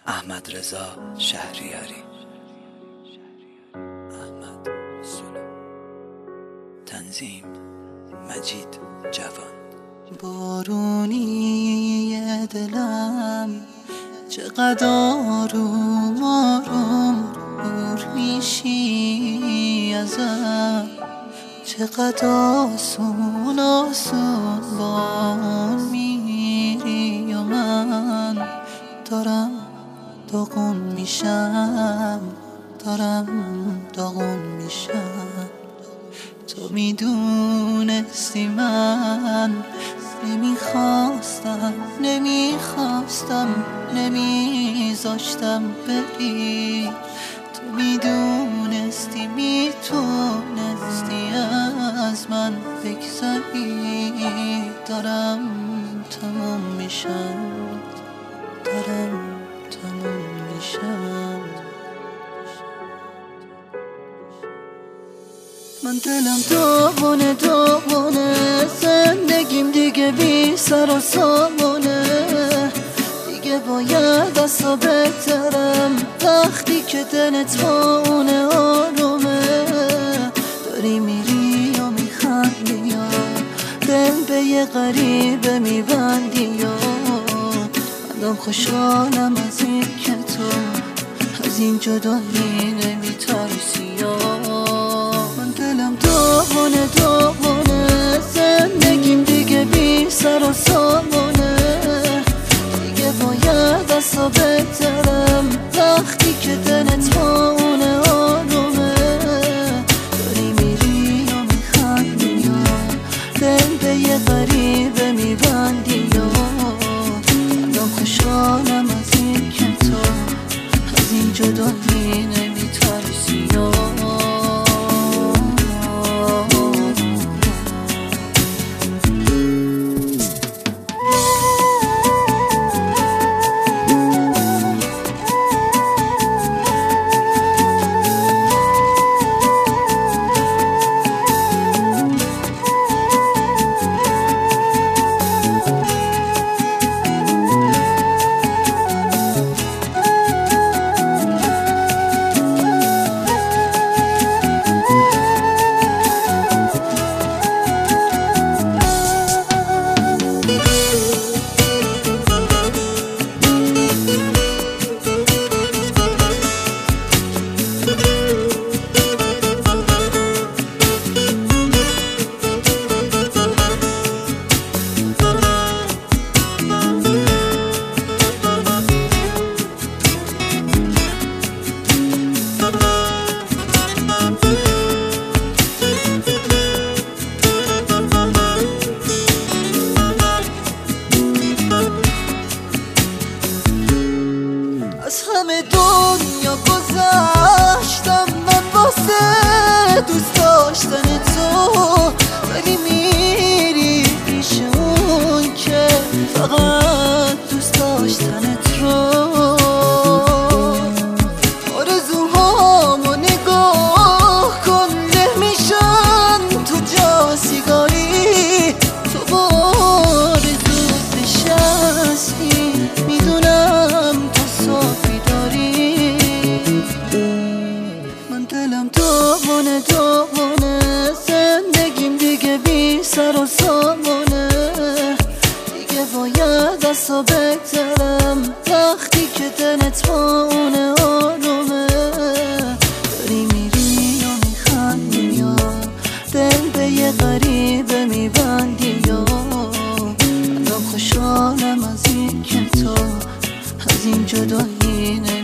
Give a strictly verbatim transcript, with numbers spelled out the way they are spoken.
احمد رضا شهریاری. احمد سلو. تنظیم مجید جوان. بارونی دلم چقدر آروم آروم دور میشی ازم، چقدر آسون آسون با اون میری و من دارم داغون میشم، دارم داغون میشم. تو میدونستی من نمیخواستم نمیخواستم نمیذاشتم بری، تو میدونستی میتونستی از من بگذری. دارم تمام میشم، دارم تمام میشم. من دلم داغونه داغونه، زندگیم دیگه بی سر و سامونه، دیگه باید اصلا بهترم وقتی که دلت با اونه آرومه. داری میری یا میخندی یا دل به یه غریبه میبندی یا مندم خوشحالم از این که تو از این جدایی نمیترسی. یا دلم داغونه داغونه، زندگیم دیگه بی سر و سامونه، دیگه باید اصلا بهترم وقتی که دلت با اونه آرومه. داری میری یا میخندی یا دل به یه غریبه میبندی یا مندم خوشحالم از این که تو از این جدایی نمیترسی. یا از همه دنیا گذشتم من واسه دوست داشتن تو، ولی میری پیش اون که فقط دوست داشتنت رو. آرزوهامو نگاه کن نمیشن تو جا سیگاری، تو با آرزوت نشستی میدونم صافی داری. من دلم داغونه داغونه، زندگیم دیگه بی سر و سامونه، دیگه باید اصلا بهترم وقتی که دلت با اونه آرومه. داری میری یا میخندی یا دل به یه غریبه میبندی یا مندم خوشحالم از این که تو از این جدایی